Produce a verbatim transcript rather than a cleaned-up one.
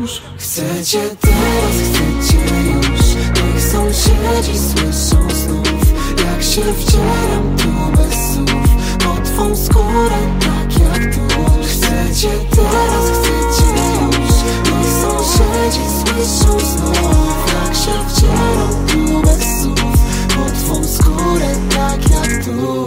już. Chcecie teraz, chcecie już. Niech sąsiedzi słyszą znów, jak się wcieram tu bez słów pod twą skórę, tak jak tu. Chcecie teraz, chcecie już. Niech sąsiedzi słyszą znów, jak się wcieram tu bez słów pod twą skórę, tak jak tu.